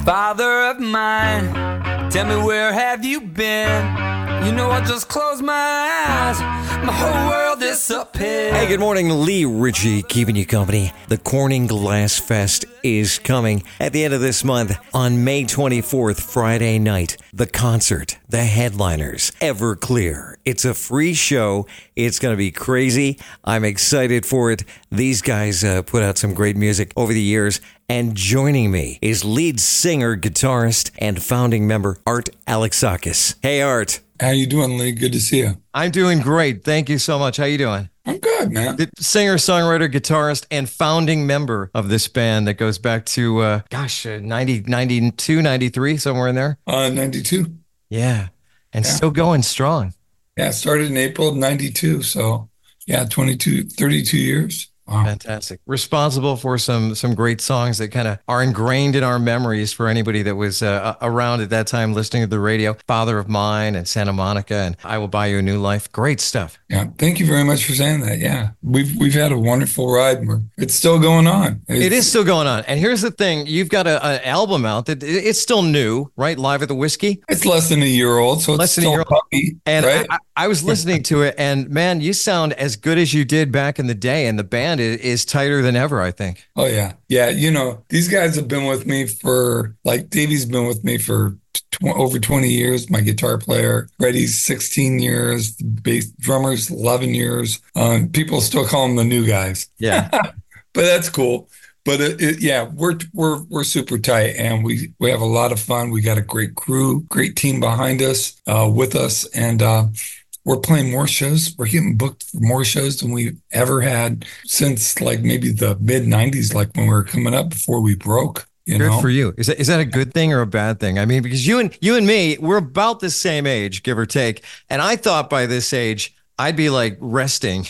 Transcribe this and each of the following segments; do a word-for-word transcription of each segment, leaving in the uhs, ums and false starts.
Father of mine, tell me where have you been? You know I just closed my eyes, my whole world disappeared. Hey, good morning, Lee Ritchie keeping you company. The Corning Glass Fest is coming at the end of this month on May twenty-fourth, Friday night. The concert, the headliners, Everclear. It's a free show. It's going to be crazy. I'm excited for it. These guys uh, put out some great music over the years. And joining me is lead singer, guitarist, and founding member Art Alexakis. Hey, Art. How you doing, Lee? Good to see you. I'm doing great. Thank you so much. How you doing? I'm good, man. The singer, songwriter, guitarist, and founding member of this band that goes back to, uh, gosh, uh, ninety, ninety-two, ninety-three, somewhere in there. Uh, ninety-two. Yeah. And Yeah. still going strong. Yeah, started in April of ninety-two. So, yeah, twenty-two, thirty-two years. Wow. Fantastic. Responsible for some some great songs that kind of are ingrained in our memories for anybody that was uh, around at that time listening to the radio. Father of Mine and Santa Monica and I Will Buy You a New Life. Great stuff. Yeah, thank you very much for saying that. Yeah, we've we've had a wonderful ride. And we're, it's still going on. It's, It is still going on. And here's the thing. You've got a, an album out that it's still new, right? Live at the Whiskey. It's less than a year old, so Less it's than a still year old. puppy, And right? I, I was listening to it, and man, you sound as good as you did back in the day. And the band is, is tighter than ever, I think. Oh, yeah. Yeah, you know, these guys have been with me for, like, Davey's been with me for tw- over twenty years, my guitar player. Reddy's sixteen years, the bass drummer's eleven years. Um, people still call them the new guys. Yeah. But that's cool. But it, it, yeah, we're we're we're super tight, and we we have a lot of fun. We got a great crew, great team behind us, uh, with us, and uh, we're playing more shows. We're getting booked for more shows than we've ever had since like maybe the mid nineties, like when we were coming up before we broke. You Good know, for you. Is that is that a good thing or a bad thing? I mean, because you and you and me, we're about the same age, give or take. And I thought by this age I'd be like resting,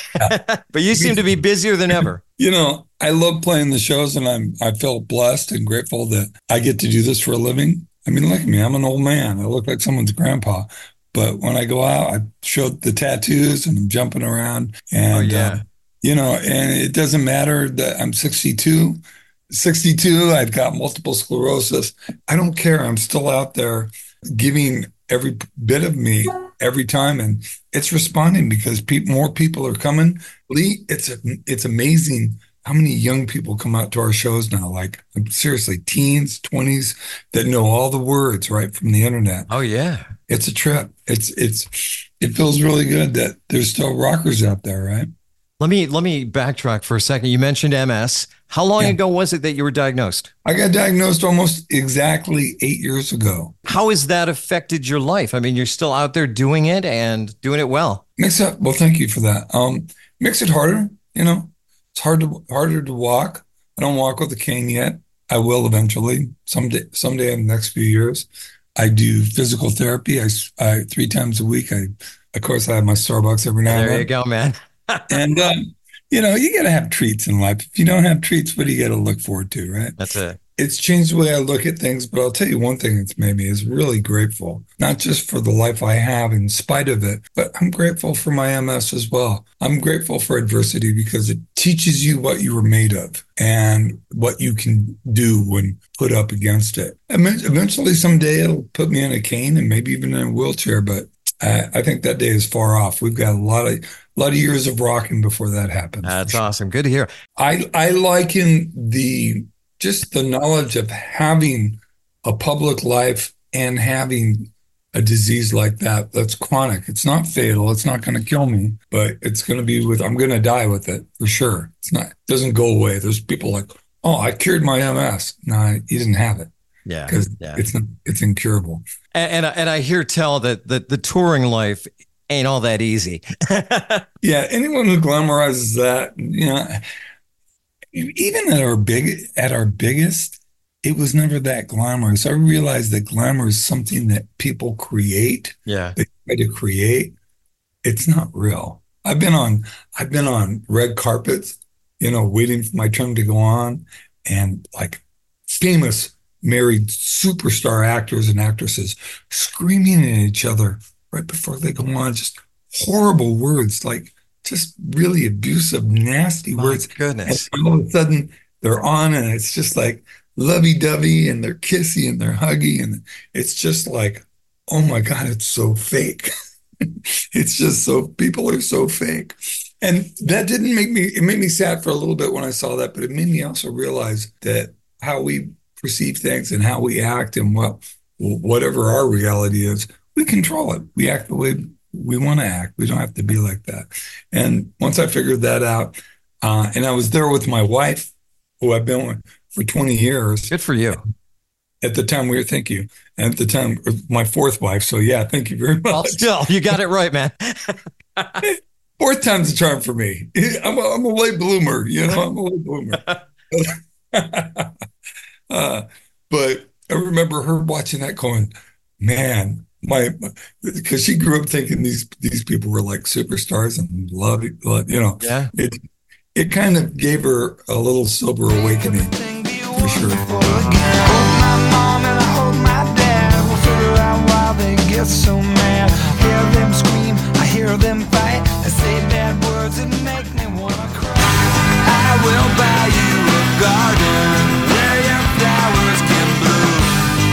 but you seem to be busier than ever. You know, I love playing the shows, and I'm I feel blessed and grateful that I get to do this for a living. I mean, look at me. I'm an old man. I look like someone's grandpa. But when I go out, I show the tattoos and I'm jumping around. And, Oh, yeah. uh, you know, and it doesn't matter that I'm sixty-two. sixty-two, I've got multiple sclerosis. I don't care. I'm still out there giving every bit of me every time. And it's responding because pe- more people are coming. Lee, it's a, it's amazing how many young people come out to our shows now. Like, seriously, teens, twenties that know all the words right from the internet. Oh, yeah. It's a trip. It's it's it feels really good that there's still rockers out there, right? Let me let me backtrack for a second. You mentioned M S. How long Yeah. ago was it that you were diagnosed? I got diagnosed almost exactly eight years ago. How has that affected your life? I mean, you're still out there doing it and doing it well. Makes it well, thank you for that. Um, makes it harder, you know. It's hard to harder to walk. I don't walk with a cane yet. I will eventually, someday someday in the next few years. I do physical therapy. I, I three times a week. I, of course, I have my Starbucks every now and There then. you go, man. And um, you know, you got to have treats in life. If you don't have treats, what do you got to look forward to, right? That's it. It's changed the way I look at things. But I'll tell you one thing that's made me is really grateful, not just for the life I have in spite of it, but I'm grateful for my M S as well. I'm grateful for adversity because it teaches you what you were made of and what you can do when put up against it. And eventually, someday it'll put me in a cane and maybe even in a wheelchair, but I, I think that day is far off. We've got a lot of a lot of years of rocking before that happens. That's awesome. Good to hear. I I liken the just the knowledge of having a public life and having a disease like that that's chronic. It's not fatal. It's not going to kill me, but it's going to be with, I'm going to die with it for sure. It's not, it doesn't go away. There's people like, oh, I cured my M S. No, you didn't have it Yeah. because yeah. it's not, it's incurable. And, and, I- and I hear tell that the, the touring life ain't all that easy. Yeah. Anyone who glamorizes that, you know, even at our big, at our biggest, it was never that glamorous. I realized that glamour is something that people create. Yeah. They try to create. It's not real. I've been on, I've been on red carpets, you know, waiting for my turn to go on, and like famous married superstar actors and actresses screaming at each other right before they go on, just horrible words, like just really abusive, nasty My words. goodness. And all of a sudden they're on, and it's just like, lovey-dovey and they're kissy and they're huggy. And it's just like, oh my God, it's so fake. It's just so, people are so fake. And that didn't make me, it made me sad for a little bit when I saw that, but it made me also realize that how we perceive things and how we act and what, whatever our reality is, we control it. We act the way we want to act. We don't have to be like that. And once I figured that out, uh, and I was there with my wife, who I've been with for twenty years. Good for you. At the time we were, thank you. And at the time, my fourth wife. So yeah, thank you very much. Well, still, you got it right, man. Fourth time's a charm for me. I'm a, I'm a late bloomer, you know, I'm a late bloomer. uh, but I remember her watching that going, man, my, because she grew up thinking these these people were like superstars and love, you know. Yeah. It, it kind of gave her a little sober awakening, for sure. Get so mad, hear them scream, I hear them fight, they say bad words that make me wanna cry. I will buy you a garden where your flowers can bloom.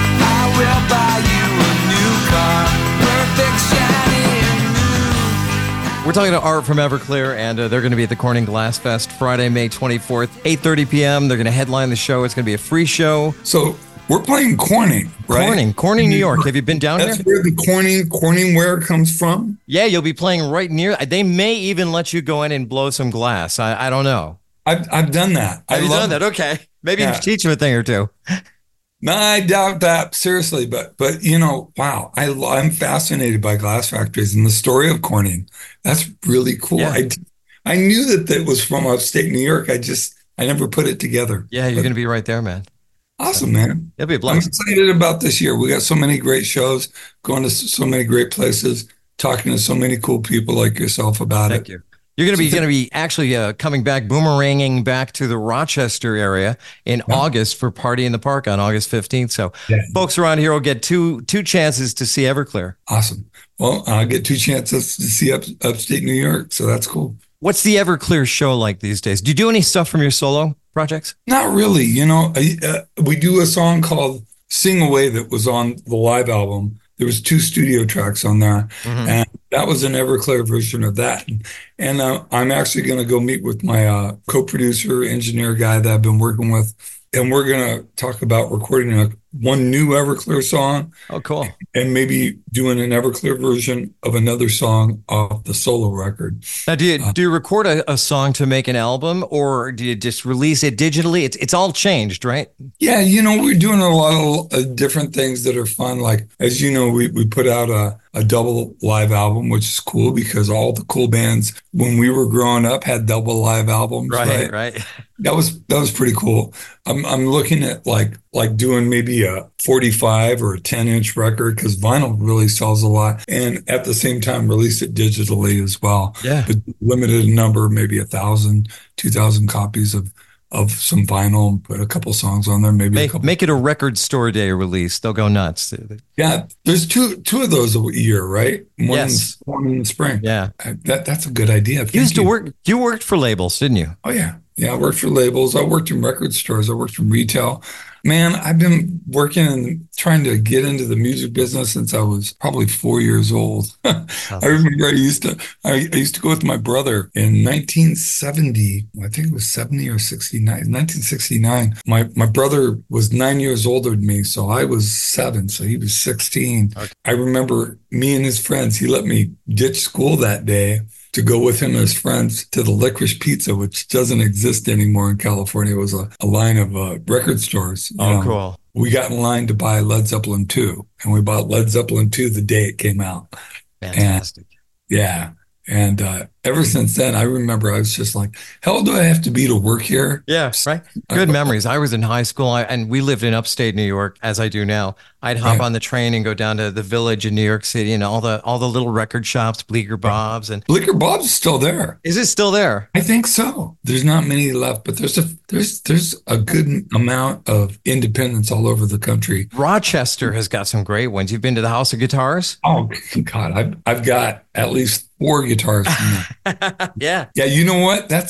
I will buy you a new car, perfect, shiny and new. We're talking to Art from Everclear, and uh, they're going to be at the Corning Glass Fest Friday, May twenty-fourth, eight thirty p.m. They're going to headline the show. It's going to be a free show. So we're playing Corning, right? Corning, Corning, New York. Have you been down That's there? where the Corning, Corningware comes from? Yeah, you'll be playing right near. They may even let you go in and blow some glass. I, I don't know. I've I've done that. Have I you love done that? it. Okay. Maybe Yeah. you teach them a thing or two. No, I doubt that, seriously. But, but you know, wow, I, I'm fascinated by glass factories and the story of Corning. That's really cool. Yeah. I, I knew that that was from upstate New York. I just, I never put it together. Yeah, you're But going to be right there, man. awesome, man. It'll be a I'm blast. excited about this year. We got so many great shows, going to so many great places, talking to so many cool people like yourself about Thank it. you. You're going to be going to be actually uh, coming back, boomeranging back to the Rochester area in Yeah. August for Party in the Park on August fifteenth. So Yeah. folks around here will get two two chances to see Everclear. Awesome. Well, I'll get two chances to see up, upstate New York, so that's cool. What's the Everclear show like these days? Do you do any stuff from your solo projects? Not really. You know, I, uh, we do a song called Sing Away that was on the live album. There was two studio tracks on there, Mhm. and that was an Everclear version of that. And uh, I'm actually going to go meet with my uh, co-producer, engineer guy that I've been working with, and we're going to talk about recording a, one new Everclear song Oh, cool. and maybe doing an Everclear version of another song off the solo record. Now, do you Uh, do you record a, a song to make an album, or do you just release it digitally? It's it's all changed, right? Yeah, you know, we're doing a lot of uh, different things that are fun. Like, as you know, we, we put out a, a double live album, which is cool because all the cool bands when we were growing up had double live albums, right? right. That was that was pretty cool. I'm I'm looking at like like doing maybe a forty-five or a ten inch record because vinyl really sells a lot, and at the same time release it digitally as well. Yeah. But limited number, maybe a thousand, two thousand copies of of some vinyl, and put a couple songs on there, maybe a Make couple. make it a record store day release. They'll go nuts. Yeah, there's two two of those a year, right? One Yes. in, one in the spring. Yeah. Uh, That that's a good idea. You Thank used to you. work. You worked for labels, didn't you? Oh yeah. Yeah, I worked for labels. I worked in record stores. I worked in retail. Man, I've been working and trying to get into the music business since I was probably four years old. I remember I used to I, I used to go with my brother in nineteen seventy. I think it was seventy or sixty-nine. nineteen sixty-nine. My my brother was nine years older than me, so I was seven, so he was sixteen. Okay. I remember me and his friends. He let me ditch school that day to go with him and his friends to the Licorice Pizza, which doesn't exist anymore in California. It was a, a line of uh, record stores. you Oh, know. cool. We got in line to buy Led Zeppelin two, and we bought Led Zeppelin two the day it came out. Fantastic. Yeah. And uh, ever since then, I remember I was just like, hell do I have to be to work here? Yeah, right. Good memories. I was in high school, I, and we lived in upstate New York, as I do now. I'd hop Right. on the train and go down to the Village in New York City, and all the all the little record shops, Bleecker Bob's, and Liquor Bob's is still there. is it still there? I think so. There's not many left, but there's a there's there's a good amount of independence all over the country. Rochester has got some great ones. You've been to the House of Guitars? Oh God, I've I've got at least four guitars from them. Yeah. Yeah, you know what? That's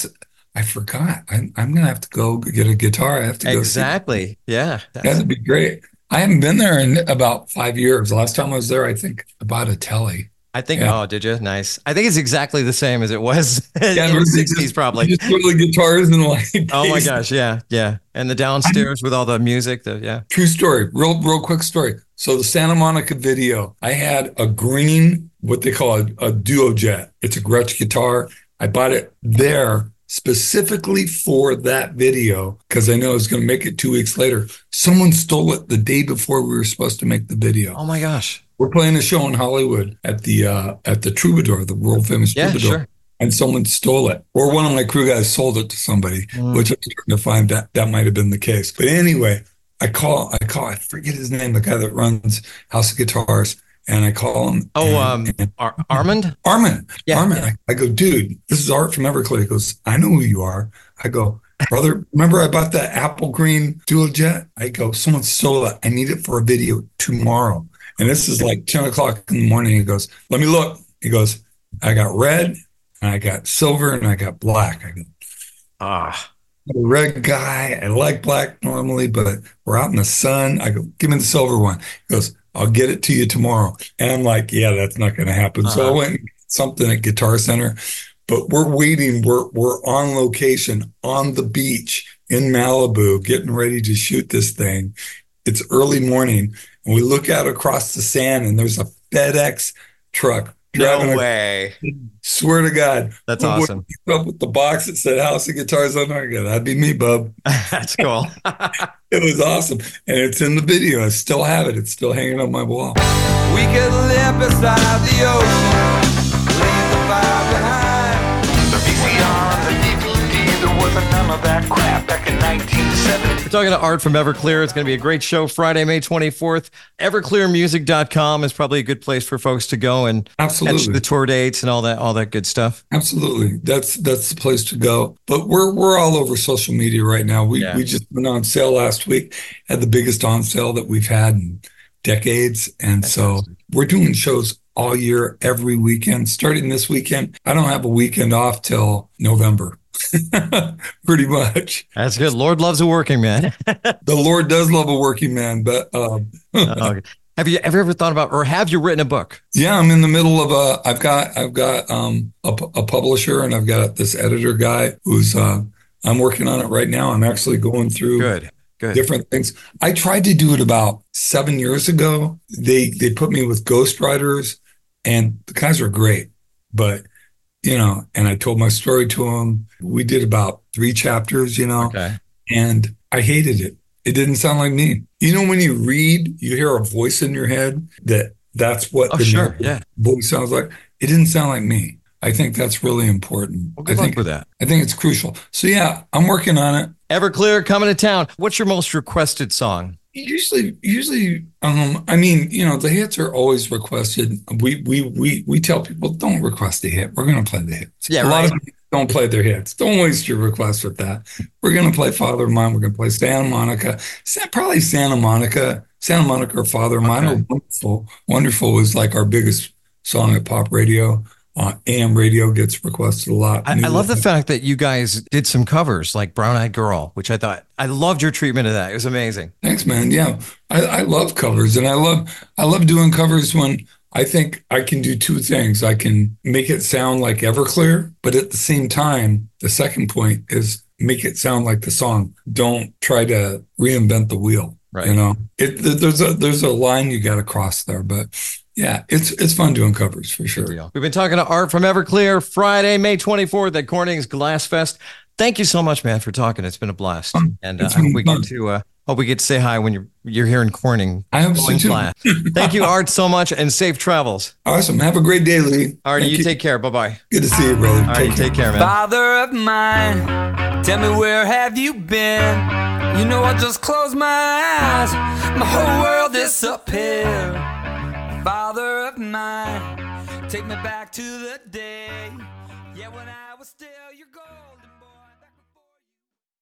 I forgot. I'm, I'm going to have to go get a guitar. I have to go see. Exactly. Yeah. That's That'd be great. I haven't been there in about five years. Last time I was there, I think I bought a telly. I think, Yeah. oh, did you? Nice. I think it's exactly the same as it was in Yeah, the they sixties, just, probably. you just put the guitars and like. Oh my bass. gosh. Yeah. Yeah. And the downstairs with all the music. The, yeah. True story. Real, real quick story. So the Santa Monica video, I had a green, what they call a, a duo jet. It's a Gretsch guitar. I bought it there specifically for that video because I know I was going to make it two weeks later. Someone stole it the day before we were supposed to make the video. Oh my gosh. We're playing a show in Hollywood at the uh, at the Troubadour, the world famous Yeah, Troubadour. sure. And someone stole it, or one of my crew guys sold it to somebody, Mm. which I'm starting to find that that might have been the case. But anyway, I call, I call, I forget his name, the guy that runs House of Guitars, and I call him. Oh, and, um, and Ar- Armand? Armin, Yeah, Armin. yeah. I, I go, dude, this is Art from Everclear. He goes, I know who you are. I go, brother, remember I bought that apple green dual jet? I go, someone stole it. I need it for a video tomorrow. And this is like ten o'clock in the morning. He goes, let me look. He goes, I got red, and I got silver, and I got black. I go, Ah, I'm a red guy. I like black normally, but we're out in the sun. I go, give me the silver one. He goes, I'll get it to you tomorrow. And I'm like, yeah, that's not going to happen. So I Uh-huh. went and got something at Guitar Center, but we're waiting. We're we're on location on the beach in Malibu, getting ready to shoot this thing. It's early morning, and we look out across the sand, and there's a FedEx truck driving. no a- way. Swear to God, That's my boy awesome. came up with the box that said House of Guitars on there. I go, that'd be me, bub. That's cool. It was awesome, and it's in the video. I still have it. It's still hanging on my wall. We could live beside the ocean, leave the fire behind. The V C R and the D V D, there wasn't none of that crap back in nineteen seventy. We're talking to Art from Everclear. It's going to be a great show Friday, May twenty-fourth. everclear music dot com is probably a good place for folks to go and catch Absolutely. the tour dates and all that, all that good stuff. Absolutely. That's that's the place to go. But we're we're all over social media right now. We Yeah. we just went on sale last week, had the biggest on sale that we've had in decades. And so we're doing shows all year, every weekend, starting this weekend. I don't have a weekend off till November. Pretty much. That's good. Lord loves a working man. The Lord does love a working man, but um, Okay. Have you ever ever thought about, or have you written a book? yeah, I'm in the middle of a. I've got I've got um a, pu- a publisher, and I've got this editor guy who's uh I'm working on it right now. I'm actually going through Good. Good. different things. I tried to do it about seven years ago. They they put me with ghostwriters, and the guys are great, but you know, and I told my story to them. We did about three chapters, you know, Okay. and I hated it. It didn't sound like me. You know, when you read, you hear a voice in your head that that's what Oh, the sure. narrative Yeah. voice sounds like. It didn't sound like me. I think that's really important. Well, I good luck think with that. I think it's crucial. So yeah, I'm working on it. Everclear coming to town. What's your most requested song? Usually, usually, um, I mean, you know, the hits are always requested. We we we we tell people don't request a hit. We're going to play the hits. Yeah, a lot right. of people don't play their hits. Don't waste your request with that. We're going to play Father of Mine. We're going to play Santa Monica. Sa- Probably Santa Monica, Santa Monica or Father of Mine. Okay. Or Wonderful. Wonderful was like our biggest song at pop radio. Uh, A M radio gets requested a lot. I, I love the fact that you guys did some covers like Brown Eyed Girl, which I thought, I loved your treatment of that. It was amazing. Thanks, man. Yeah, I, I love covers, and I love I love doing covers when I think I can do two things. I can make it sound like Everclear, but at the same time, the second point is make it sound like the song. Don't try to reinvent the wheel. Right. You know, it there's a there's a line you got to cross there, but yeah, it's it's fun doing covers for sure. Deal. We've been talking to Art from Everclear Friday, May twenty-fourth at Corning's Glass Fest. Thank you so much, man, for talking. It's been a blast. Fun. And uh, It's I hope been we fun. get to uh, hope we get to say hi when you're you're here in Corning. I hope so Going too. glass. Thank you, Art, so much, and safe travels. Awesome. Have a great day, Lee. All right, Thank you, take care. Bye bye. Good to see you, brother. All right, Take you care. take care, man. Father of mine, tell me where have you been? You know I just closed my eyes, my whole world disappeared. Father of mine, take me back to the day, yeah, when I was still your gold.